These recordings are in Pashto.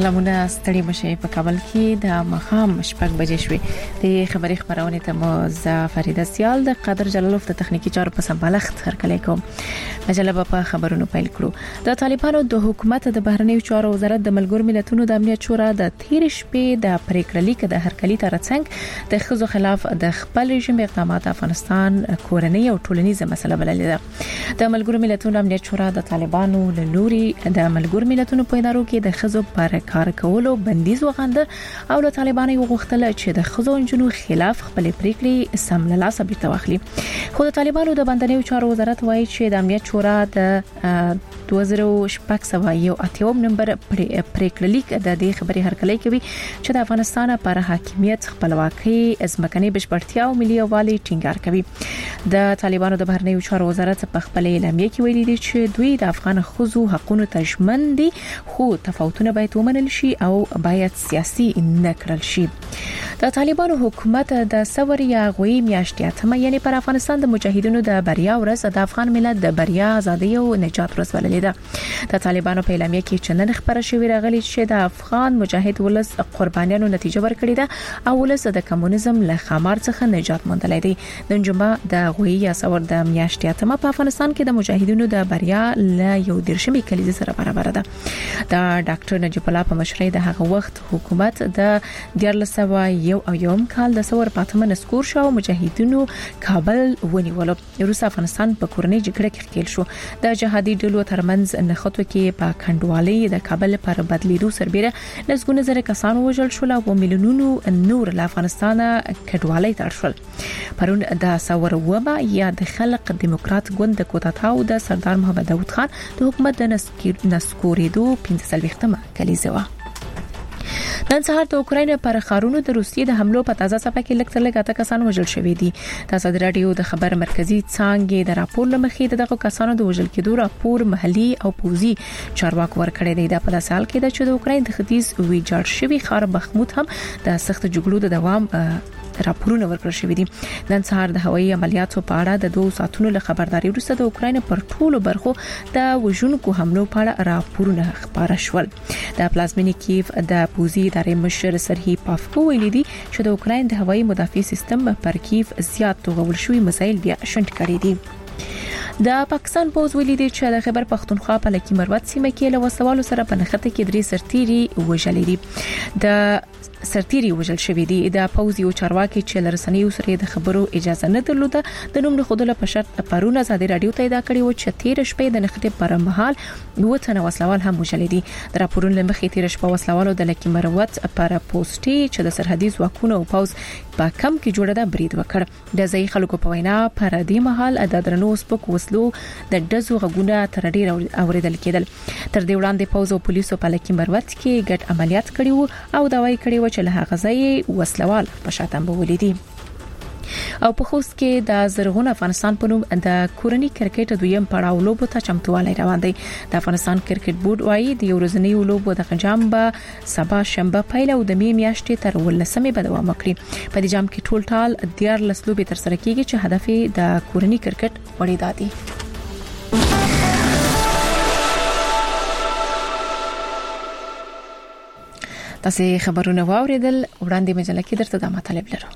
سلامونه ستړي مشه په کابل کې د مخام شپږ بجې شوې د خبري خبرونه ته مو فریده سیال د قادر جلالوف د تخنیکی چارو په سمبالښت هرکلی کوم. مجله په خبرونو پیل کړو. د طالبانو د حکومت د بهرنیو چارو وزارت د ملګرو ملتونو د امنیت شورا د تیر شپې د پریکړه لیک د هرکلی ترڅنګ د خزو خلاف د خپل رژیم اقدامات افغانستان کورنۍ او ټولنیزه مسله بللې ده. د ملګرو ملتونو امنیت شورا د طالبانو له لوري د ملګرو ملتونو په ادارو کې د خزو پر کار کولو بندیز وغنده او له طالبانو وغوښتل چې د خزو انجنونو خلاف خپل پریکړې سم له لاسه بیرته واخلي. خو د طالبانو د بندنیو چارو وزارت وایي چې د امنیت شورا د 2681 نمبر پریکړه لیک د دې خبري هرکلی کوي چې د افغانستان پر حاکمیت خپلواکي ځمکني بشپړتیا او ملي یووالي ټینګار کوي. د طالبانو د بهرنیو چارو وزارت په خپل اعلامیه کې ویلي دي چې دوی د افغان خزو حقوقو ته ژمن دي خو تفاوتونه باید ومنل شي او باید سیاسي نه کړل شي. د طالبانو حکومت د ثور یا غوي میاشتې یعنی پر افغانستان د مجاهدینو د بریا ورځ د افغان ملت د بریا ازادي او نجات ورځ ولري. د طالبانو په اعلامیه کې چې نن خبره شوې راغلي چې د افغان مجاهد ولس قربانیانو نتیجه ورکړې ده او ولس د کمونیزم له خمار څخه نجات موندلای دی. د جمعه د غوي یا ثور د میاشتې په افغانستان کې د مجاهدینو د بریا له یو درشمي کلیزه سره برابر ده. د ډاکټر نجیب الله په مشرۍ د هغه وخت حکومت د 1401 کال د ثور پاتمه نسکور شو او مجاهدینو کابل ونیولو. روس افغانستان په کورنۍ جګړه کې ښکیل شو. د جهادي ډلو ترمنځ نخښتو کې په کندوالي د کابل پر بدلیدو سربېره لږونه زره کسان وژل شول او میلیونونو نور له افغانستان کډوالۍ ته شول. پرون د ثور وبا یا د خلق دیموکرات ګوند د کوتاتاو د سردار محمد داود خان د حکومت د نسکورېدو 15 کلیزه و. نن سهار د اوکراین پر خارونو د روسیې د حملو په تازه څپه کې لږ تر لږه 8 کسان وژل شوي دي. د صدر رادیو د خبر مرکزی څانګې د راپور لمخې دغه کسانو د وژل کېدو راپور محلي او پوزي چارواکو ورکړی دی. د په داسې حال کې د چې د اوکراین د ختیځ ویجاړ شوی ښار بخموت هم د سخت جګړو د دوام راپورونه ورکړل شوې دي. نن سهار د هوایي عملیاتو په اړه د 2 ساعتونو له خبرداري وروسته د اوکراین پر ټولو برخو د وژونکو حملو په اړه راپورونه خبره شول. د پلازمینی کیف د پوزي ادارې مشر سرهی پافکو ویلي دي چې د اوکراین د هوایي مدافع سیستم پر کیف زیات توغول شوی مسایل بیا شنډ کړي دي. د پاکستان پوز ویلي دي چې د خیبر پختونخوا په لکی مروت سیمه کې له وسوالو سره په نخته کې 3 سرتيري وژل دي. د سرتيري وژل شوی دي. د پوز یو چارواکي چې لرسنیو سره د خبرو اجازه نه درلوده د نوم له خودله په شرط پرونه ازادي رادیو ته ادا کړی و چې 13 شپې د نخته پر مهال وته وسلوال هم وژل دي. د راپورونو لمخې 13 شپه وسلوالو د لکی مروت پر پوسټي چې د سرحدي ځواکونو او پوز په کم کې جوړه ده برید وکړ. د ځای خلکو په وینا پر دې مهال د درنو سپک وسلو د دزو غوونه تر ډیر اوریدل کېدل. تر دې وړاندې پوز او پولیسو په لکی مروت کې ګډ عملیات کړي او داوای کړي و چې له هغه ځای وسلوال په شاتم بولې دي. او په خوست کې د زرغون افغانستان په نوم د کورنۍ کرکټ دویم پړاو لوبو ته چمتووالی روان دی. د افغانستان کرکټ بورډ وايي د ورځنی لوبو د جام به سبا شنبه پیل او د میاشتې تر 19مې به دوام وکړي. په دې جام کې ټول 14 لوبې تر سره کیږي چې هدف د کورنۍ کرکټ وړي دادي. تاسو خبرونه واوریدل. وړاندې مجله کې درته د مطالب لرو.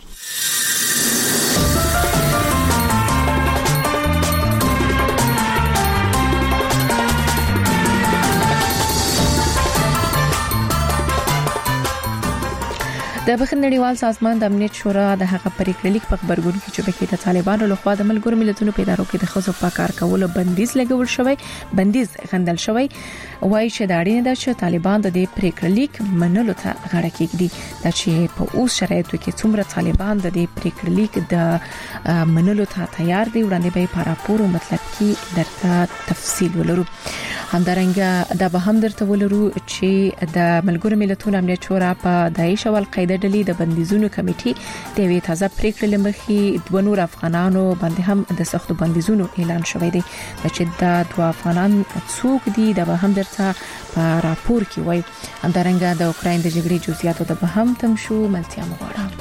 د بخښنړیوال سازمان د امنیت شورا د هغه پریکړه لیک په خبرګون کې چې بکې د طالبانو لخوا د ملګرو ملتونو په ادارو کې د خزو په کار کولو بندیز لګول شوی غندل شوی وایي چې دا اړینه ده چې طالبان د دې پریکړه لیک منلو ته غاړه کېږدي. دا چې په اوس شرایطو کې څومره طالبان د دې پریکړه لیک د منلو ته تیار دي وړاندې به په راپور او مطلب کې درته تفصیل ولرو. همدارنګه دا به هم درته ولرو چې د ملګرو ملتونو امنیت شورا په داعش او القاعده ډلې د بندیزونو کمیټې د وی تازه پریکړه لمخې 2 نور افغانانو باندې هم د سختو بندیزونو اعلان شوی دی. چې دا 2 افغانان څوک دي دا به هم درته په راپور کې وایي. همدارنګه د اوکراین د جګړې جزئیاتو ته به هم تم شو ملتیا مغواړم.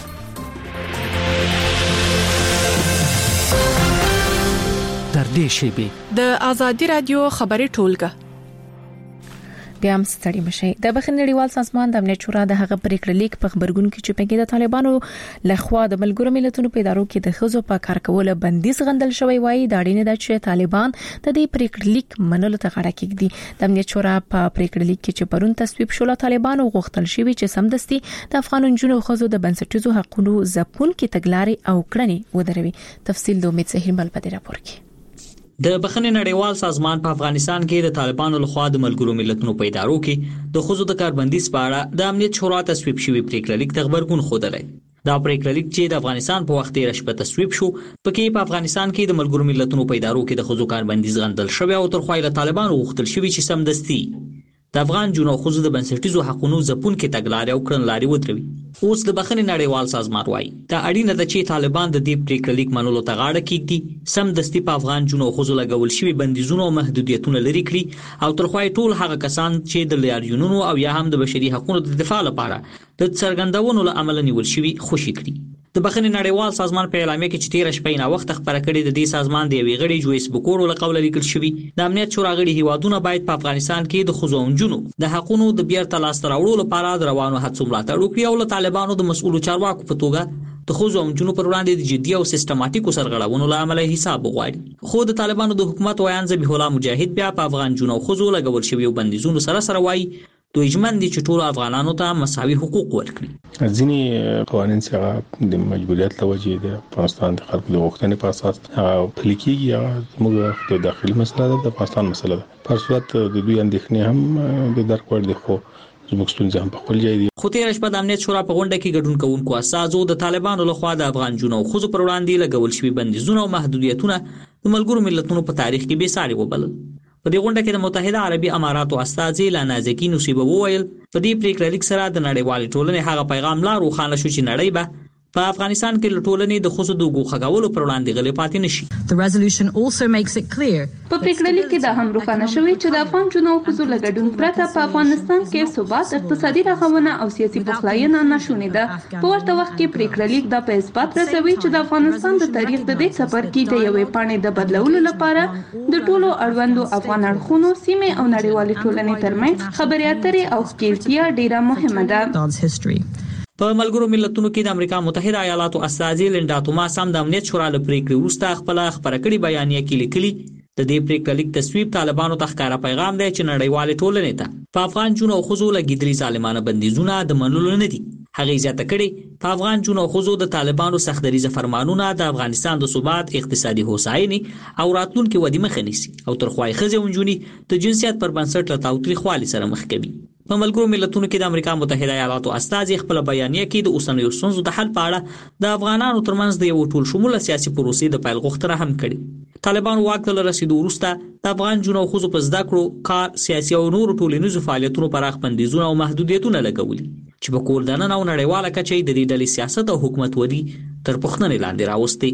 در دې شیبه د ازادي رادیو خبري ټولګه بیا هم ستړي مشي. د بخښنې نړیوال سازمان د امنیت شورا د هغه پریکړه لیک په خبرګون کې چې پکې د طالبانو لخوا د ملګرو ملتونو په ادارو کې د خزو په کار کول بندیز غندل شوی وایي دا اړینه ده چې طالبان د دې پریکړه لیک منلو ته غاړه کېږدي. د امنیت شورا په پریکړه لیک کې چې پرون تصویب شو طالبانو غوښتل شوی چې سمدستي د افغان جنونو خزو د بنسټیزو حقوقو ځپون کې تګلارې او کړنې ودروي. تفصیل د امید سهیل مل په دې راپور کې. د بخښنې نړیوال سازمان په افغانستان کې د طالبانو لخوا د ملګرو ملتونو په ادارو کې د خزو د کاربندیز په اړه د امنیت شورا تصویب شوی پریکړه لیک ته خبرګون خوده. دا پریکړه لیک چې د افغانستان په وخت کې رشبه تصویب شو پکې په افغانستان کې د ملګرو ملتونو په ادارو کې د خزو کاربندیز غندل شوی او تر خوایله طالبانو غوښتل شوی چې سمدستي د افغان جنو خزو د بنسټیزو حقوقو ځپون کې تګلارې او کړنلارې ودروي. اوس د بخښنې نړیوال سازمان وايي دا اړینه ده چې طالبان د دې پریکړه لیک منلو ته غاړه کېږدي، سمدستي په افغان جنو خزو لګول شوی بندیزونه او محدودیتونه لري کړي او تر خوای ټول هغه کسان چې د لاریونونو او یا هم د بشري حقوقو د دفاع لپاره د څرګندونو له عمل نیول شوی خوشي کړي. د بخښنې نړیوال سازمان په اعلامیه کې چې 13 شپې نه وخت خبره کړې د دې سازمان د یوې غړي جویس بوکورو له قوله لیکل شوی د امنیت شورا غړي هیوادونه باید په افغانستان کې د خزونجونو د حقوقو د بیرته لاسته راوړلو لپاره د روانو هڅو ملاتړ وکړي او له طالبانو د مسؤلو چارواکو په توګه د خزونجونو پر وړاندې د جدي او سیستماتیکو سرغړونو له عمله حساب وغواړي. خو د طالبانو د حکومت وایان ذبیح الله مجاهد بیا په افغان جنو خزو لګول شوی بندیزونو سره وایي دوی ژمن دي چې ټول افغانانو ته مساوي حقوق ورکړي. ځینې قوانين چې د مجبوریت لوجې د افغانستان د خلکو د غوښتنې په اساس پلي کېږي موږ د داخلي مسله ده، د افغانستان مسله ده. په صورت د دوی اندېښنې هم د درک وړ دي خو زموږ ستونزې هم په خپل ځای دي. خو تیر شپه د امنیت شورا په غونډه کې ګډون کوونکو اساسو د طالبانو لخوا د افغان جنو خزو پر وړاندې لګول شوی بندیزونه او محدودیتونه د ملګرو ملتونو په تاریخ کې بې ساري وبلل. په دې غونډه کې د متحده عربي اماراتو استاذ لانازکی نصیب وویل په دې پریکړه لیک سره د نړیوال ټولنې هغه پیغام لا روښانه شو چې نړۍ به په افغانستان کې ټولنې د خصوصي د غوښګولو پر وړاندې غلې پاتې نشي. The resolution also makes it clear په پریکړه لیک کې دا هم روښانه شوی چې د افغان جنو خصوصي لګډون پرته په افغانستان کې ثبات، اقتصادي رغونه او سیاسي پخلاینه نشونې ده. په ورته وخت کې پریکړه لیک دا په اثبات رسوي چې د افغانستان د تاریخ د دې سفر کې د یوې پاڼې د بدلولو لپاره د ټولو اړوندو افغان اړخونو سیمه او نړیوالې ټولنې ترمنځ خبرې اترې او ښکېلتیا ډیره مهمه ده. په ملګرو ملتونو کې د امریکا متحده ایالاتو استاذ لینډا توماس هم د امنیت شورا له پریکړې وروسته خپل خبره کړې بیانیه کې لیکلي د دې پریکړې لیک تصویب طالبانو ته ښکارا پیغام دی چې نړیوال ټولنې ته په افغان جنو خزو لګیدري ظالمانه بندیزونه د منلو نه دي. هغه زیاته کړي په افغان جنو خزو د طالبانو سختدریزه فرمانونه د افغانستان د ثبات، اقتصادي هوساینې او راتلونکو ودی مخه نیسي او تر خوای خزه ونجونی د جنسیت پر بنسټ له تاوتریخوالي سره مخ کوي. په ملګرو ملتونو کې د امریکا متحده ایالاتو استاذ خپل بیانیه کې د اوسنیو ستونزو د حل په اړه د افغانانو ترمنځ د یو ټول شموله سیاسي پروسې د پیل غوښتنه هم کړې. طالبان واک ته رسیدو وروسته د افغان جنو خزو په زده کړو، کار، سیاسي او نورو ټولنیزو فعالیتونو پراخ بندیزونه او محدودیتونه لګولي چې په کور دننه او نړیواله کچه د دې ډلې سیاست او حکومت ودی تر پوښتنې لاندې راوستي.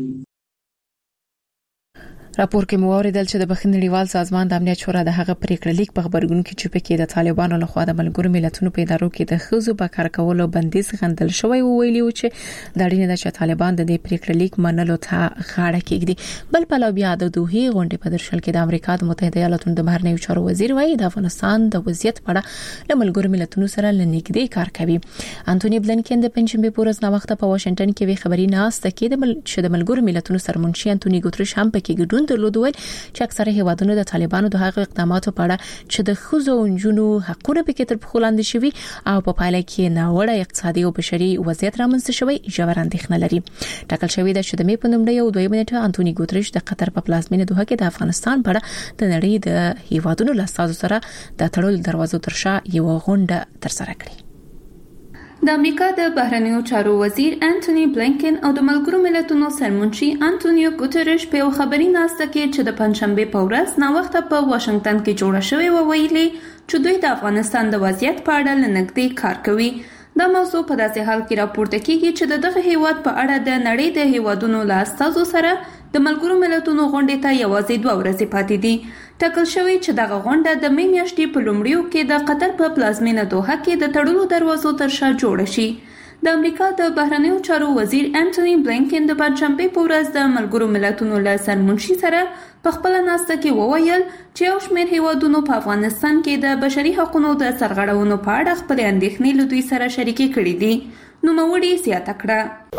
راپور کې موریدل چې د بخښنې نړیوال سازمان د امنیت شورا د هغه پریکړه لیک په خبرګون کې چې پکې د طالبانو لخوا د ملګرو ملتونو په ادارو کې د خزو په کار کولو بندیز غندل شوی ویلي و چې د اړینه ده چې طالبان د دې پریکړه لیک منلو ته غاړه کېږدي. بل په لوبیا د دوه غونډې په درشل کې د امریکا د متحده ایالاتو د بهرنیو چارو وزیر وایي د افغانستان د وضعیت په اړه له ملګرو ملتونو سره لنیږدې کار کوي. انټونی بلنکن د پنځمبه پورز نا وخت په واشنگټن کې وی خبري ناسته کې د ملګرو ملتونو سرمنشي انټونی ګوتریش هم پکې ګډون درلود چې اکثره هیوادونو د طالبانو د هغه اقداماتو په اړه چې د خزو او نجونو حقوقو په کې تر پخو لاندې شوي او په پایله کې ناوړه اقتصادي او بشري وضعیت رامنځته شوی ژور اندېښنه لري. ټاکل شوی د شدمې په نومړی او دویم نیټه انټونی ګوتریش د قطر په پلازمینه دوحه کې د افغانستان په اړه د نړۍ د هیوادونو له استازو سره د تړل دروازو تر شا یو غونډه ترسره کړې. د امریکا د بهرنیو چارو وزیر انټونی بلنکن او د ملګرو ملتونو سرمنشي انټونیو ګوتریش په خبري ناسته کې چې د پنځمبه په ورځ نا وخت په واشنگټن کې جوړه شوې و ویلي چې دوی د افغانستان د وضعیت په اړه لنګدي کار کوي. دا موضوع په داسې حال کې راپورته کیږي چې دغه هیواد په اړه د نړۍ د هیوادونو له استازو سره د ملګرو ملتونو غونډې ته یوازې 2 ورځې پاتې دي. ټاکل شوی چې دغه غونډه د مې میاشتې په لومړیو کې د قطر په پلازمینه دوحه کې د تړلو دروازو تر شا جوړه شي. د امریکا د بهرنیو چارو وزیر انټونی بلینکن د پنځشنبه په ورځ د ملګرو ملتونو له سرمنشي سره په خپل ناسته کې وویل چې یو شمېر هیوادونو په افغانستان کې د بشري حقوقو د سرغړونو په اړه خپل اندېښنې له دوی سره شریکې کړې دي. نوموړي زیاته کړه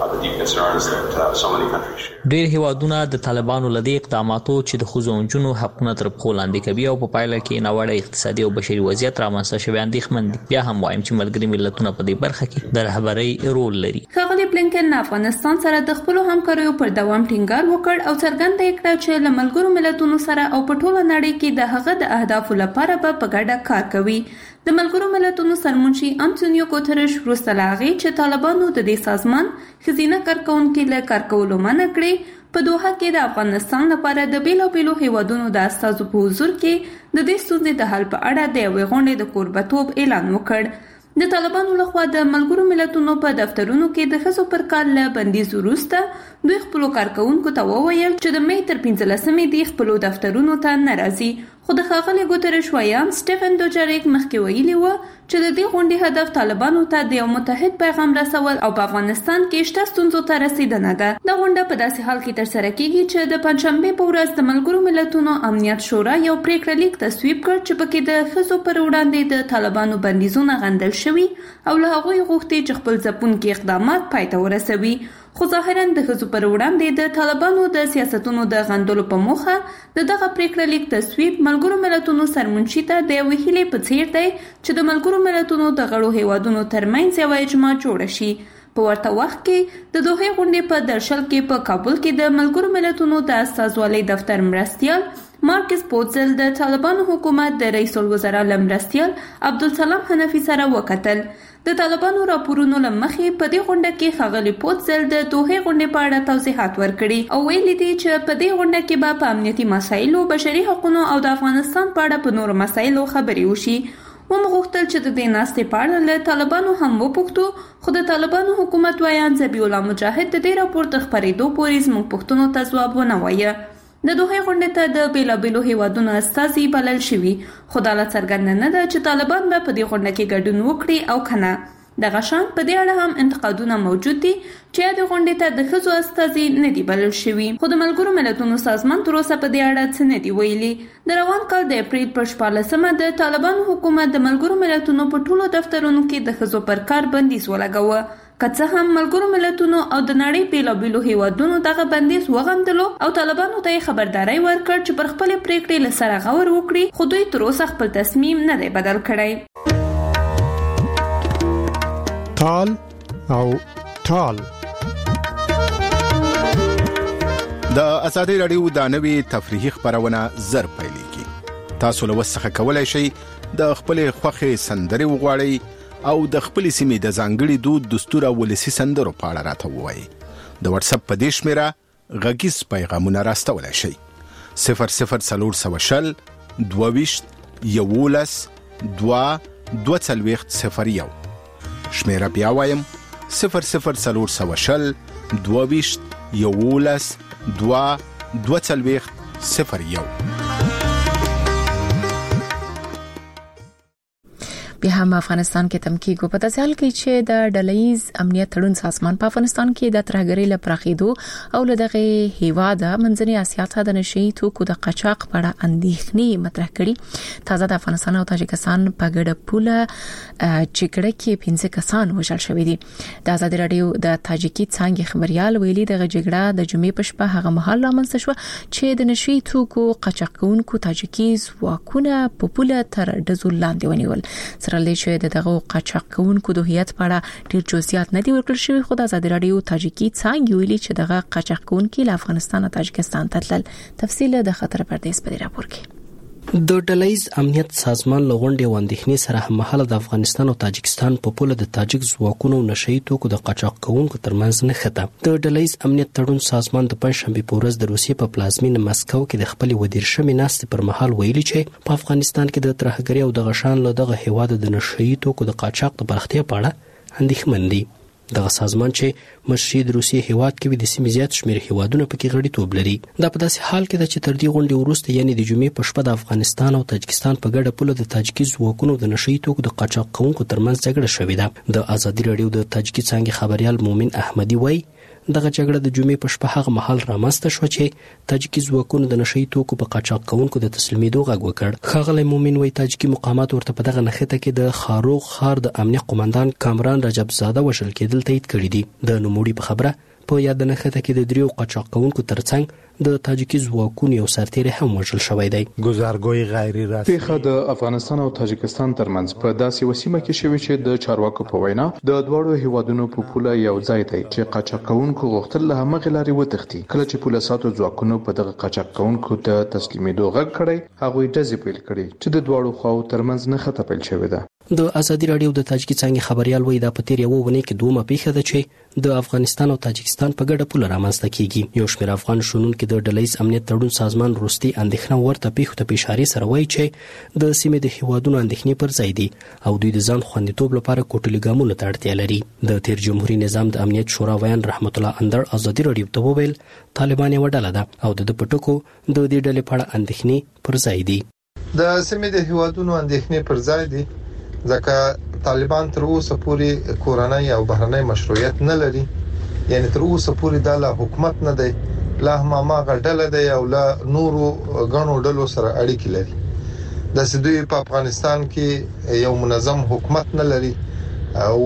ډېر هیوادونه د طالبانو له دې اقداماتو چې د ښځو او نجونو حقونه تر پښو لاندې کوي او په پایله کې ناوړه اقتصادي او بشري وضعیت رامنځته شوی اندېښمن دي. بیا هم وایم چې ملګري ملتونه په دې برخه کې د رهبرۍ رول لري. ښاغلي بلینکن افغانستان سره د خپل همکاریو پر دوام ټینګار وکړ او څرګنده یې کړه چې له ملګرو ملتونو سره او په ټوله نړۍ کې د هغه د اهدافو لپاره به په ګډه کار کوي. د ملګرو ملتونو سرمنشي انټونیو ګوتریش وروسته له هغې چې طالبانو د دې سازمان ښځینه کارکوونکي له کار کولو منع کړې په دوحه کې د افغانستان لپاره د بیلابیلو هیوادونو د استازو په حضور کې د دې ستونزې د حل په اړه د یوې غونډې د کوربتوب اعلان وکړ. د طالبانو لخوا د ملګرو ملتونو په دفترونو کې د ښځو پر کار له بندیز وروسته دوی خپلو کارکوونکو ته وویل چې د مې تر 15 دی خپلو دفترونو ته نه راځي. خو د ښاغلي ګوتریش ویان سټیفن دوجاریک مخکې ویلي و چې د دې غونډې هدف طالبانو ته د یو متحد پیغام رسول او په افغانستان کې شته ستونزو ته رسیدنه ده. د غونډه په داسې حال کې ترسره کیږي چې د پنځشنبه په ورځ د ملګرو ملتونو امنیت شورا یو پریکړه لیک تصویب کړ چې پکې د ښځو پر وړاندې د طالبانو بندیزونه غندل شوي او له هغوی غوښتي چې خپل ځپونکي اقدامات پای ته ورسوي. خو ظاهرا د ښځو پر وړاندې د طالبانو د سیاستونو د غندلو په موخه د دغه پریکړه لیک تصویب ملګرو ملتونو سرمنشي ته د یوې هیلې په څیر دی چې د ملګرو ملتونو د غړو هیوادونو ترمنځ یوه اجماع جوړه شي. په ورته وخت کې د دوحې غونډې په درشل کې په کابل کې د ملګرو ملتونو د استازوالۍ دفتر مرستیال مارکس پوتزل د طالبانو حکومت د رئیس الوزرا مرستیال عبدالسلام حنفي سره وکتل. د طالبانو راپورونو له مخې په دې غونډه کې ښاغلي پوتزل د دوحې غونډې په اړه توضیحات ورکړي او ویلي دي چې په دې غونډه کې به په امنیتي مسایلو، بشري حقوقو او د افغانستان په اړه په نورو مسایلو خبرې وشي. ومغوښتل چې د دې ناستې په اړه له طالبانو هم وپوښتو، خو د طالبانو حکومت ویان ذبیح الله مجاهد د دې راپور تر خپرېدو پورې زموږ پوښتنو ته ځواب ونه وایه. د دوحې غونډې ته د بیلابیلو هیوادونو استازي بلل شوي، خو دا لا څرګنده نه ده چې طالبان به په دې غونډه کې ګډون وکړي او که نه. دغه شان په دې اړه هم انتقادونه موجود دي چې د غونډې ته د ښځو استازي نه دي بلل شوي. خو د ملګرو ملتونو سازمان تر اوسه په دې اړه څه نه دي ویلي. د روان کال د اپریل پر 14 د طالبانو حکومت د ملګرو ملتونو په ټولو دفترونو کې د ښځو پر کار بندیز ولګاوه. که څه هم ملګرو ملتونو او د نړۍ بیلابیلو هیوادونو دغه بندیز وغندلو او طالبانو ته یې خبرداری ورکړ چې پر خپلې پریکړې له سره غور وکړي، خو دوی تر اوسه خپل تصمیم نه دی بدل کړی. تال او ټال د ازادي رادیو د نوي تفریحي خبرونه زر پیلېږي. تاسو له وسخه کولای شئ د خپل خوښي سندري وغواړئ او د خپل سیمې د ځانګړي دود، دستور او ولسی سندرو په اړه راته ووایئ. د واتس اپ په دې شمیره غږیز پیغامونه راستولای شئ. 0040 22 11 2 شمیره بیا وایم 0040 22 11 2 بیا هم افغانستان کې تم کېږي په داسې حال کې چې د ډلهیز امنیت تړون سازمان په افغانستان کې د ترهګرۍ له پراخېدو او له دغه هیواده منځنۍ اسیا ته د نشي توکو د قاچاق په اړه اندېښنې مطرح کړي. تازه د افغانستان او تاجکستان په ګډه پوله جګړه کې 15 کسان وژل شوي دي. د ازادي رادیو د تاجکي څنګه خبريال ویلي دغه جګړه د جمعې په شپه هغه مهال رامنځته شو چې د نشي توکو قاچاق کوونکو تاجکي ځواکونه په پوله تر ډزو لاندې ونیول. سره چې دغه قاچاق کوونکو د هویت په اړه ډیر جزئیات نه دي ورکړل شوی، خو د ازادي رادیو تاجکي څنګه ویلي چې دغه قاچاق کوونکي له افغانستان او تاجکستان ته تلل. تفصیل د خطر پردیس په راپور کې. د ډلهیز امنیت سازمان لغونډې واندېښنې سره هممهاله د افغانستان او تاجکستان په پوله د تاجک ځواکونو نشئی توکو د قاچاق کوونکو ترمنځ نښته. د ډلهیز امنیت تړون سازمان د پنځشنبه په ورځ د روسیې په پلازمینه مسکو کې د خپل ودیرشمې ناستې پر مهال ویلي چې په افغانستان کې د ترهګرۍ او د غشان له دغه هیواد د نشئی توکو د قاچاق د پراختیا په اړه اندېښمن دي. دغه سازمان چې مشري د روسیې هیواد کې د سیمې زیات شمېر هیوادونو پکې غړیتوب لري. دا په داسې حال کې ده چې تر دې غونډې وروسته یعنی د جمعې په شپه د افغانستان او تاجکستان په ګډه پوله د تاجکي ځواکونو د نشئی توکو د قاچاق کوونکو ترمنځ جګړه شوې ده. د ازادي راډیو د تاجکي څانګې خبريال مومن احمدي وایي دغه جګړه د جمعې په شپه هغه مهال رامنځته شو چې تاجکي ځواکونو د نشئی توکو په قاچاق کوونکو د تسلیمېدو غږ وکړ. ښاغلی مومن وایي تاجکي مقامات ورته په دغه نښته کې د خاروغ ښار د امنیه قومندان کامران رجب زاده وژل کېدل تایید کړي دي. د نوموړي په خبره په یاد نښته کې د دریو قاچاق کوونکو ترڅنګ د تاجکي ځواکونو یو سرتیری هم وژل شوی دی. گزارګوی غیر رسمي پیښه د افغانستان او تاجکستان ترمنځ په داسې وسیمه کې شوې چې د چارواکو په وینا د دوړو هیوادونو په پوله یو ځای دی چې قاچاق کوونکو غوښتل له همغه لارې وتښتي. کله چې پوله ساتو ځواکونو په دغه قاچاق کوونکو ته تسلیمېدو غږ کړی هغوی ډزې پیل کړې چې د دوړو خواو ترمنځ نښته پیل شوې ده. د ازادي راډیو د تاجکي څانګې خبريال وایي دا په تیر یو ونې کې دومره پیښه ده چې د افغانستان او تاجکستان په ګډه پوله رامنځته کیږي. یو شمېر افغان شنونکو د ډلهییز امنیت تړون سازمان وروستي اندېښنه ورته پیښو ته په اشاره سره وایي چې د سیمې د هیوادونو اندېښنې پر ځای دي او دوی د ځان خوندیتوب لپاره کوټلي ګامونو ته اړتیا لري. د تیر جمهوریت نظام د امنیت شورا ویان رحمت الله اندړ ازادي راډیو ته وویل طالبان یو ډله ده او د پټکو د دې ډلې په اړه اندېښنې پر ځای دي. د سیمې د هیوادونو اندېښنې پر ځای دي ځکه طالبان تر اوسه پورې کورنۍ او بهرنۍ مشروعیت نه لري. یعنی تر اوسه پورې د حکومت نه دی، لا ما غډل دی او لا نورو غنو ډلو سره اړیکې لري. د سدوی په افغانستان کې یو منظم حکومت نه لري او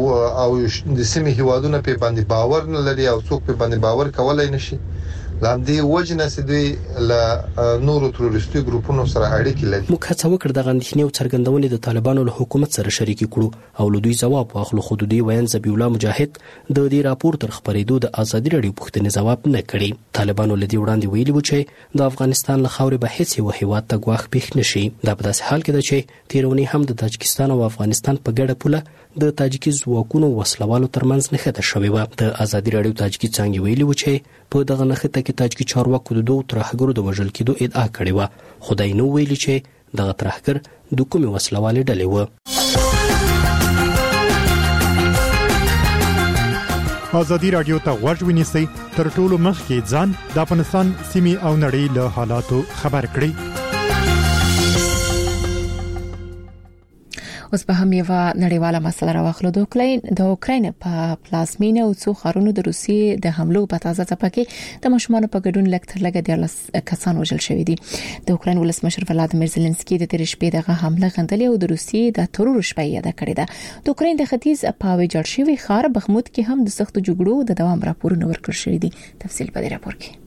د سیمې هیوادونو په باندې باور نه لري او څوک په باندې باور کولای نشي. لاندې وجنه سدوی له نورو تروریستي ګروپونو سره اړیکې لري. موږ هڅه وکړه د غندښنې او څرګندونې د طالبانو له حکومت سره شریک کړو او له دوی ځواب واخلو. خو د دوی ویان ذبیح الله مجاهد د دې راپور تر خبرېدو د ازادي راډیو پوښتنې ځواب نه کړي. طالبانو له دې وړاندې ویلي و چې د افغانستان له خاورې به هیڅ یو هیواد ته ګواښ پېښ نشي. دا په داسې حال کې ده چې تیرونی هم د تاجکستان او افغانستان په ګډه پوله د تاجکي ځواکونو وسلوالو ترمنځ نښته شوې وه. د ازادي راډیو تاجکي څانګې ویلي و چې په دغه نښته کې تاجکي چارواکو د دوه ترهګرو د وژل کېدو ادعا کړې وه. خدای نو ویلي چې دغه ترهګر د کومې وسلوالې ډلې وه. ازادي راډیو ته غوږ ونیسئ تر ټولو مخکې ځان د افغانستان سیمې او نړۍ له حالاتو خبر کړئ. اوس به هم یو نړیواله مسله راوخلو. د اوکراین په پلازمینه او څو خارونو د روسیې د حملو په تازه څپه کې د مشمانو په ګډون لږ تر لږه 14 کسان وژل شوي دي. د اوکراین ولسمشر ولادیمیر زيلنسکي د تیر شپې دغه حمله غندلې او د روسیې د ترور شپې یاد کړې ده. د اوکراین د ختیځ په ویجاړ شوی ښار بخموت کې هم د سختو جګړو د دوام راپورونه ورکړل شوي دي. تفصیل په دې راپور کې.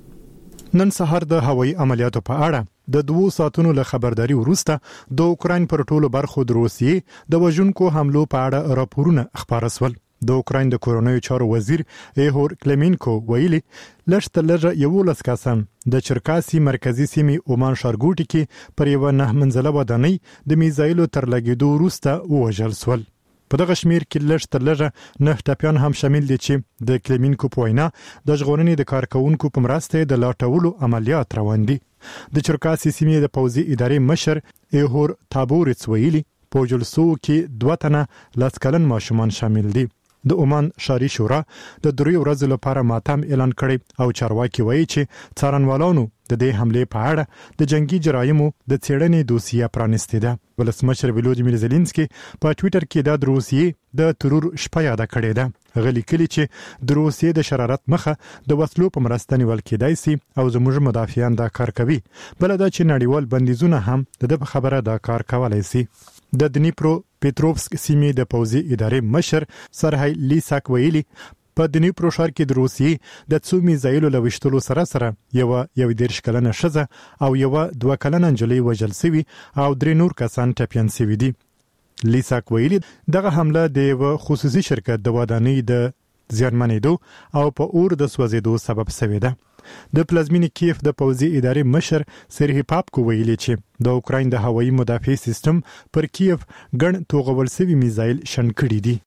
نن سهار د هوایي عملیاتو په اړه د 2 ساعتونو له خبرداري وروسته د اوکراین پر ټولو برخو د روسیې د وژونکو حملو په اړه راپورونه خبر شول. د اوکراین د کورونایي چارو وزیر ایهور کلمینکو ویلي لږ تر لږه 11 کسان د چرکاسي مرکزی سیمې اومان ښارګوټي کې پر یو 9 منزله ودانۍ د میزایلو تر لګیدو وروسته وژل شول. په دغه شمیر کې لږ تر لږه 9 ټپيان هم شامل دي چې د کلمینکو په وینا د ژغورنې د کارکونکو په مرسته د لاټولو عملیات روان دي. د چرکاسي سیمې د پوځي ادارې مشر ایهور تابورڅ ویلي په جلسو کې 2 تنه لاسکلن ماشومان شامل دي. د اومان شاري شورا د 3 ورځې لپاره ماتم اعلان کړی او چارواکي وایي چې څارنوالانو د دې حمله په اړه د جنگي جرایمو د څېړنې دوسیه پرانستې ده. ولسمشر ولادیمیر زيلنسکي په ټوئیټر کې د روسیې د ترور شپه یاد کړې ده. غلي کلی چې د روسیې د شرارت مخه د وسلو په مرسته نیول کېدای شي او زموږ مدافعان دا کار کوي. بل دا چې نړیوال بندیزونه هم د خبره دا کار کولای شي. د دنیپرو پیټروفسک سیمې د پوځي ادارې مشر سرهای لیساک ویلي په دنیپرو ښار کې د روسیې د څو میزایلو لويشتلو سره یو 13 کلنه ښځه او یو 2 کلنه نجلۍ وژل شوي او 3 نور کسان ټپيان شوي دي. لیساک ویلي دغه حمله د یو خصوصي شرکت د ودانۍ د زیانمنېدو او په اور د سوځېدو سبب شوی ده. د پلازمینې کیف د پوځي ادارې مشر سرهی پاپکو ویلي چې د اوکراین د هوایي مدافع سیستم پر کیف ګڼ توغول شوي میزایل شن کړي دي.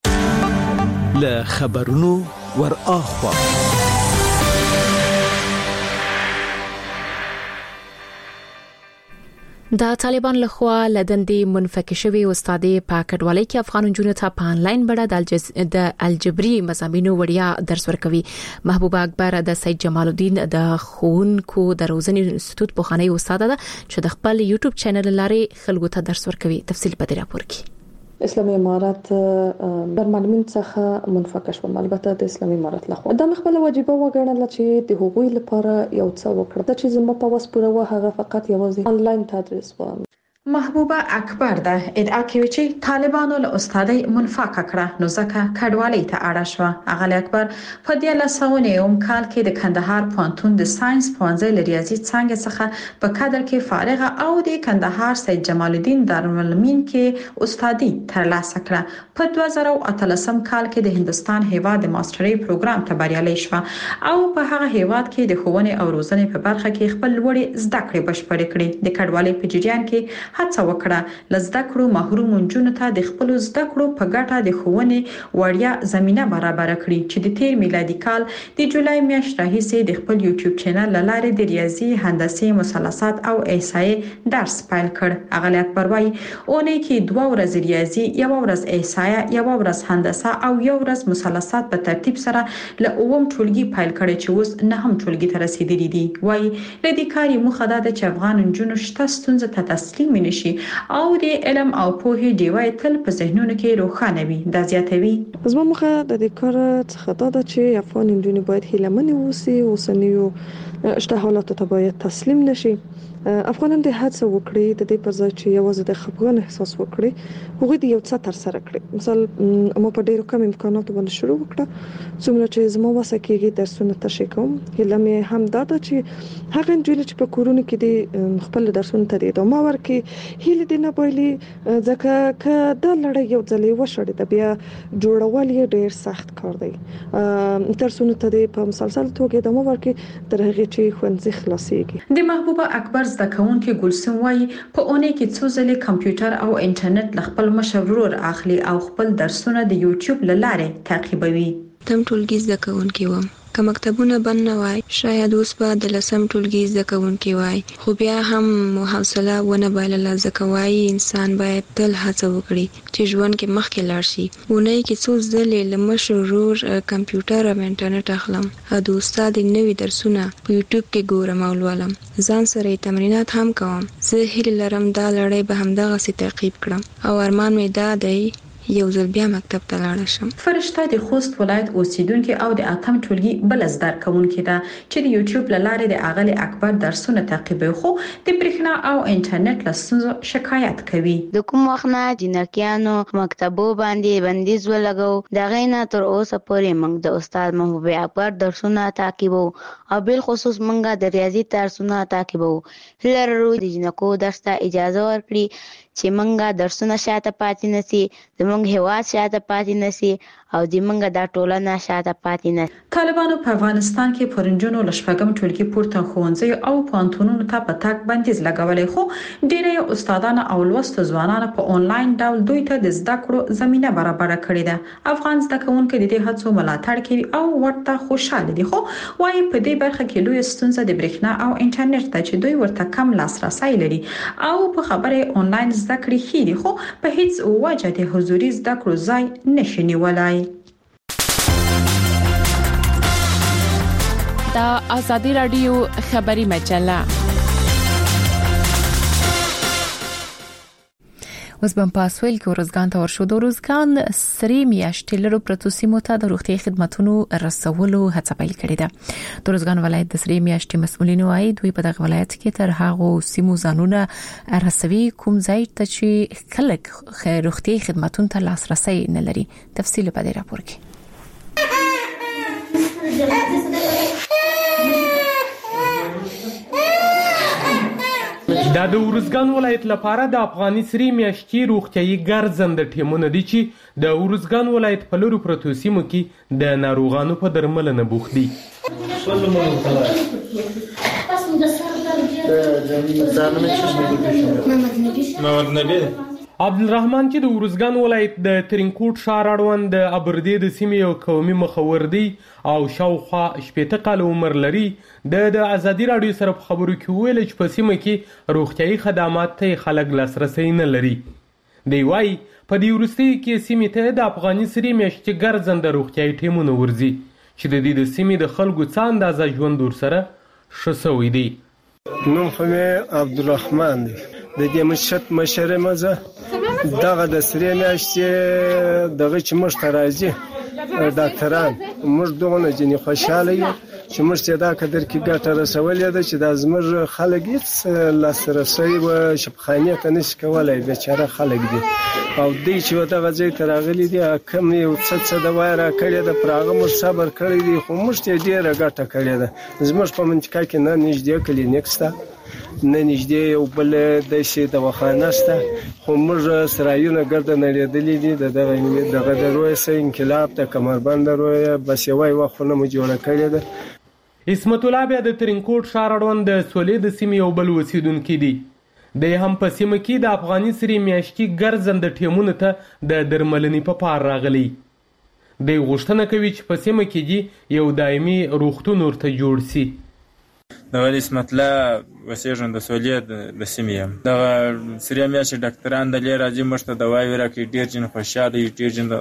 له خبرونو ور اخوا د طالبان لخوا لدندې منفکه شوی استادي په کډوالۍ کې افغان جنونو ته په انلاین بڼه د الجبري مضامینو وړیا درس ورکوي. محبوبه اکبر د سید جمال الدین د خونکو د روزنې انسټیټیوټ پوخانی استاد ده چې د خپل یوټیوب چینل لارې خلکو ته درس ورکوي. تفصیل په دې راپور کې. اسلامي امارات د معلمین څخه منفکه شو. البته د اسلامي امارات لخوا د خپل واجبه وګڼل چې د حقوقي لپاره یو څه وکړه چې زموږ په وس پوره و هغه فقط یوازې انلاین تدریس و. محبوبه اکبر ده ادعا کوي چې طالبانو له استادۍ منفکه کړه نو ځکه کډوالۍ ته اړه شو. اغلی اکبر په 1990 کال کې د کندهار پوهنتون د ساينس پوهنځي لریاضي څانګې څخه په کادر کې فارغه او د کندهار سید جمال الدین دارالعلومین کې استادي ترلاسه کړه. په 2013 کال کې د هندستان هیواد د ماسترۍ پروګرام ته بریالۍ شو او په هغه هیواد کې د ښوونې او روزنې په برخه کې خپل لوړې زده کړې بشپړې کړې. د کډوالۍ په جریان کې هڅه وکړه لزده کړو محروم جنونو ته د خپل زده کړو په ګټه د ښوونې وړیا زمينه برابر کړي چې د 13 میلادي کال د جولای میاشتې راهیسې د خپل یوټیوب چینل لاره د ریاضي هندسي مثلثات او احصایې درس پیل کړ. اغلی اکبر وايي اونۍ کې 2 ورځې ریاضي، 1 ورځ احصایه، 1 ورځ هندسه او 1 ورځ مثلثات په ترتیب سره له 9 ټولګي پیل کړي چې اوس 9 ټولګي ته رسیدلي دي. وايي لدې کاري موخه ده چې افغان جنونو شته ستونزه ته تسلیم نشي او د علم او پوهې ډیوه تل په ذهنونو کې روښانه وي. دا زیاتوي زما مخه د دې کار څخه دا ده چې افغان جنونو باید هیلهمن اوسي او اوسنیو شته حالات ته باید تسلیم نشي. افغانان د هڅه وکړي د دې پر ځای چې یوازې د خپګان احساس وکړي هغه د یو څه تر سره کړي. مثلا ما په ډیرو کم امکاناتو باندې شروع وکړه څومره چې زما وسه کېږي درسونه تشریح کوم. هیله هم دا ده چې هغه نجونې چې په کورونو کې د خپل درسونه ته ادامه ورکړي هیله دې نه بایلي ځکه که دا لړۍ یو ځل وشړي د بیا جوړول یې ډیر سخت کار دی. درسونه ته په مسلسل توګه ادامه ورکړي تر هغه چې ښوونځي خلاصيږي. د محبوبه اکبر زده کوونکې ګلسم وايي په اونۍ کې څو ځلې کمپیوټر او انټرنیټ له خپل مشر ورور اخلي او خپل درسونه د یوټیوب له لارې تعقیبوي. تم ټولګي زده کوونکې وم که مکتبونه بند نه وای شاید اوس به د 10 ټولګي زده کوونکې وای خو بیا هم حوصله ونه بایلله ځکه وایي انسان باید تل هڅه وکړي چې ژوند کې مخکې لاړ شي. اونۍ کې څو ځلې له مشر ورور کمپیوټر او انټرنیټ اخلم او د استاد نوي درسونه په یوټیوب کې ګورم او لولم. ځان سره تمرینات هم کوم. زه هیله لرم دا لړۍ به همدغه سي تعقیب کړم او ارمان مې دا دی یو ځل بیا مکتب ته لاړ شم. فرشته د خوست ولایت اوسیدونکو او د اتم ټولګي بل زده کوونکې ده چې د یوټیوب لاره د اغلی اکبر درسونه تعقیبوي خو د برېښنا او انټرنیټ له ستونزو شکایت کوي. د کوم وخت نه جنکیانو مکتبو باندې بندیز ولګو د غینا تر اوسه پورې موږ د استاد محبوب اکبر درسونه تعقیبو او بل خصوص موږ د ریاضي درسونه تعقیبو. لرو د جنکو درس ته اجازه ورکړي چې موږ درسونه شاته پاتې نشي زموږ هیواد شاته پاتې نشي او زموږ د ټولنه شاته پاتې نشي. طالبانو په افغانستان کې پرنجونو لشپږم ټولګي پورته ښوونځي او پوهنتونونو ته په تګ بندیز لګولې خو ډېری استادانو او لوستو ځوانانو په انلاین ډول دوی ته د زده کړو زمينه برابر کړې ده. افغان زده کوونکي د دې هڅو ملاتړ کوي او ورته خوشاله دي خو وايي په دې برخه کې لوی ستونزه د برېښنا او انټرنیټ ته چې دوی ورته کم لاسرسي لري او په خبره انلاین زده کړې خېری خو په هیڅ وجه د حضوري زده کړو ځای نشي نیولای. دا آزادی رادیو خبری مجله اوس بم پاسویل کې ورزګان ته ورشو د ورزګان سری میاشتې لرو پرتو سیمو ته د روغتي خدماتونو رسولو هڅه پیل کړې ده. د ورزګان ولایت د سری میاشتې مسؤلینو وايي دوی په دغه ولایت کې تر هغه سیمو ځانونه رسوي کوم ځای ته چې خلک روغتي خدماتونو ته لاسرسي نه لري. تفصیل په دې راپور کې. دا د ورزګان ولایت لپاره د افغاني سری میاشتې روغتيایي ګرځند ټیمونه دي چې د ورزګان ولایت په لوري پروتو سیمو کې د ناروغانو په درملنه بوخت دي. محمد نبی عبدالرحمن چې د ارزګان ولایت د ترینکوټ ښار اړوند د ابردې د سیمې یو قومي مخور دی او شاوخوا 80 کاله عمر لري. د ازادي راډیو سره په خبرو کې وویل چې په سیمه کې روغتیايي خدمات ته خلک لاسرسی نه لري. دی وایي په دې وروستیو کې سیمې ته د افغاني سرې میاشتې ګرځنده روغتیايي ټیمونه ورځي چې د دې د سیمې د خلکو څه اندازه ژوند ورسره ښه سوی دی. نوم خو مې عبدالرحمن دی. د دې مشت مشره مزه دغه د سرې میاشتې دغه چې موږ ته راځي ډاکټران موږ دغه جنې خوشاله یو چې موږ ته دا قدر کې ګټه رسولې ده چې د زموږ خلک هیڅ لاسرسی و شفاخانې ته نشي کولای بیچاره خلک دي او دوی چې دغه ځای ته راغلي دي کوم یو څه دوا را کړې ده پر هغه موږ صبر کړی دی خو موږ ته ډېره ګټه کړې ده. زموږ په منطقه کې نه نږدې کلینیک شته نه نږدې یو بل داسې دواخانه شته خو موږ سرایونه ګرده نړېدلي دي دغه د رویه انقلاب د کمربند رویه بس یوه وختونه مو جوړه کړې ده. عصمت الله بیا د ترینکوټ ښار اړوند د سولې د سیمې یو بل اوسیدونکی دی. دی هم په سیمه کې د افغاني سرې میاشتې ګرځنده ټیمونو ته د درملنې په پار راغلی. دی غوښتنه کوي چې په سیمه کې دي یو دایمي روغتون ورته جوړ سي. د ولې اسمت الله وسیږم د سولې د سیمې یم دغه سرې میاشتې ډاکټران دلې راځي موږ ته دواوې راکوي ډېر جن خوشحاله یو ډېر جن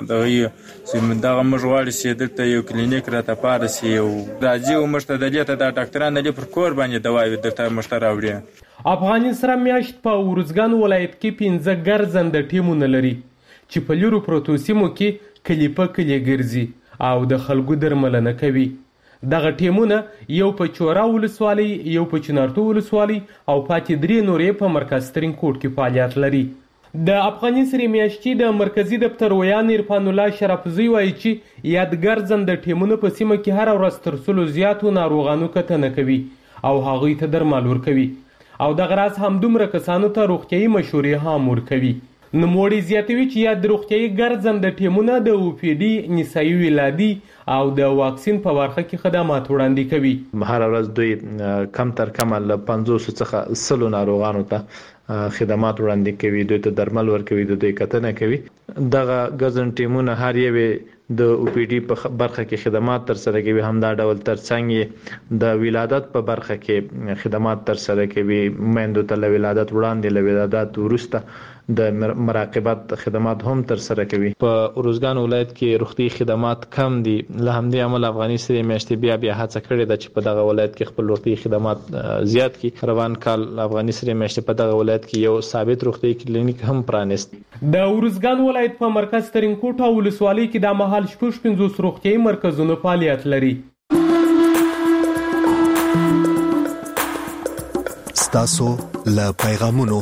دغه موږ غواړي چې دلته یو کلینیک راته پاره سي او راځي او موږ ته دلې ته د ډاکټران دلې پر کور باندې دواوې درته موږ ته راوړي. افغاني سره میاشت په ارزګان ولایت کې 15 ګرځنده ټیمونه لري چې په لیرو پروتو سیمو کې کلی په کلی ګرځي او د خلکو درملنه کوي. دغه ټیمونه یو په چورا ولسوالۍ یو په چنارتو ولسوالۍ او پاتې درې نورې په مرکز ترینکوټ کې فعالیت لري. د افغاني سرې میاشتې د مرکزي دفتر ویان عرفان الله شرافزی وایي چې یادګر ځنده ټیمونه په سیمه کې هر ورځ تر سلو زیاتو ناروغانو کتنه کوي او هغوی ته درمل ورکوي او دغه راز همدومره کسانو ته روغتیايي مشورې هم ورکوي. نوموړی زیاتوي چې یاد روغتیايي ګرځنده ټیمونه د OPD نسایي ولادي او د واکسین په برخه کې خدمات وړاندې کوي. هر ورځ دوی کم تر کم له 500 څخه 100 ناروغانو ته خدمات وړاندې کوي دوی ته درمل ورکوي دوی کتنه کوي. دغه ګرځنده ټیمونه هر یو د OPD په برخه کې خدمات تر سره کوي هم دا ډول ترڅنګ د ولادت په برخه کې خدمات تر سره کوي مېندو ته له ولادت وړاندې له ولادت وروسته د مراقبت خدمات هم تر سره کوي. په ارزګان ولایت کې روغتي خدمات کم دي له همدې عمل افغاني سرې میاشتې بیا هڅه کړې ده چې په دغه ولایت کې خپل روغتي خدمات زیات کړي. روان کال افغاني سرې میاشتې په دغه ولایت کې یو ثابت روغتي کلینیک هم پرانیست. د ارزګان ولایت په مرکز ترینکوټ او ولسوالۍ کې د مهال 50 روغتیايي مرکزونو فعالیت لري. ستاسو له پیغامونو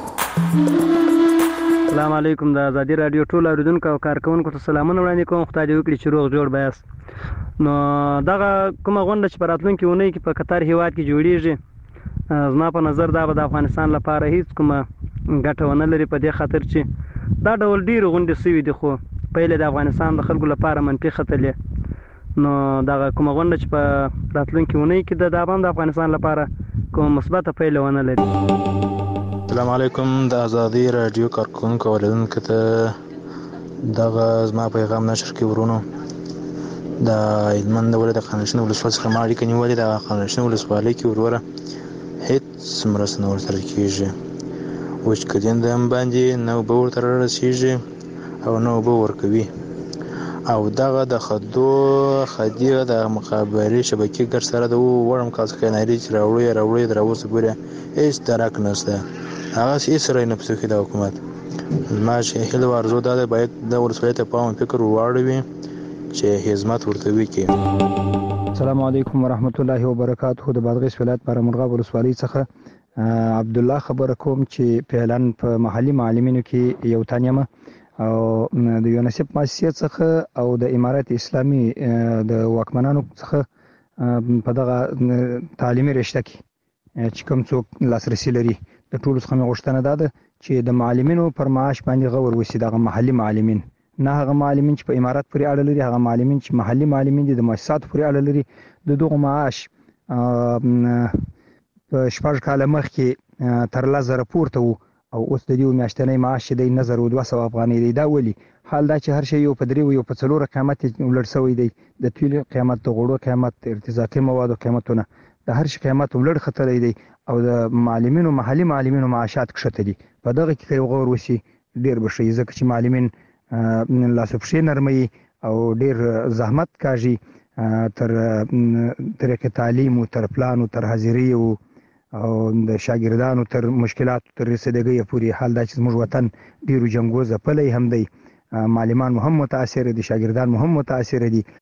السلام علیکم. د ازادي رادیو ټول اوریدونکو او کارکونکو ته سلامونه وړاندې کوم. خدای دې وکړي چې روغ جوړ بیاست. نو دغه کومه غونډه چې په راتلونکي اونۍ کې په قطر هیواد کې جوړیږي زما په نظر دا به د افغانستان لپاره هیڅ کومه ګټه ونه لري په دې خاطر چې دا ډول ډېرې غونډې سوي دي خو پایله د افغانستان د خلکو لپاره منفي ختلې. نو دغه کومه غونډه چې په راتلونکي اونۍ کې د افغانستان لپاره کومه مثبته پایله ونه لري. السلام علیکم. د ازادي رادیو کارکونکو اوریدونکو ته دغه زما پیغام نشر کې ورونو د هلمند ولایت د خانشین ولسوالۍ څخه ما اړیکه نیولې ده. خانشین ولسوالۍ کې وروره هیڅ مرسته نه ورسره کېږي. وچکالي د هم باندې نه اوبه ورته رارسېږي او نه اوبه ورکوي او دغه د خدي د مخابرې شبکې ګر سره د وړم کال څخه ناري چې راوړي تر اوسه پورې هیڅ درک نشته. هغه هیڅ سره نه پسې د حکومت ما چې هیله ورزو دا باید د ولسوالۍ ته پام فکر واړوي چې خدمت ورته وکړي. السلام علیکم ورحمت الله وبرکاته. د بادغیس ولایت بارمرغاب ولسوالۍ څخه عبد الله خبر کوم چې فعلا په محلي معلمینو کې یو تانیمه او د یونیسف مؤسسې څخه او د امارات اسلامي د واکمنانو څخه په دغه تعلیمي رشته کې چې کوم څوک لاسرسي لري د ټولو څخه غوښتنه ده چې د معلمینو پر معاش باندې غور وسی دغه محلي معلمین نه هغه معلمین چې په امارات پورې اړه لري هغه معلمین چې محلي معلمین دي د مؤسسات پورې اړه لري د دغه معاش په 4 کال مخکې تر 1000 پورته وو او اوس د دې میاشتنۍ معاش د 1200 افغانۍ دی. دا ولي حال دا چې هر شی یو په 3 یو په 4 قیمت ولړ شوی دی. د تیل قیمت، د غوړو قیمت، ارتزاقي موادو قیمتونه، د هر شي قیمت ولړ خطر دی او د معلمینو محلي معلمینو معاشات کښته دي. په دغه کې یو غور وسی ډیر بشي، ځکه چې معلمین لاسو پښې نرمي او ډیر زحمت کاږي تر طریقې تعلیم او تر پلان او تر حاضری او د شاګردانو تر مشکلات تر رسیدګۍ پورې. حال دا چې موږ وطن ډیرو جنگو ځپلې هم دی، معلمان هم متاثر دي، شاګردان هم متاثر دي.